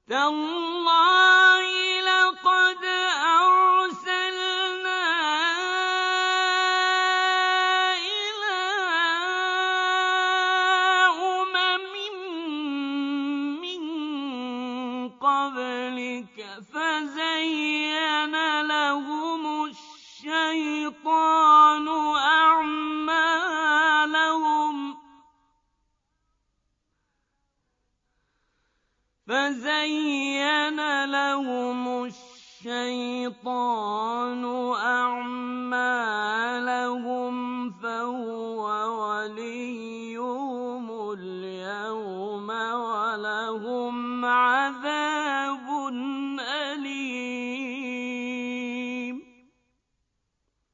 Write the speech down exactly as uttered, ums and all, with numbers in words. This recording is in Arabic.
تَاللَّهِ لَقَدْ أَرْسَلْنَا إِلَىٰ أُمَمٍ مِّن قَبْلِكَ فَزَيَّنَ لَهُمُ الشَّيْطَانُ أَعْمَالَهُمْ فَزَيَّنَ لَهُمُ الشَّيْطَانُ أَعْمَالَهُمْ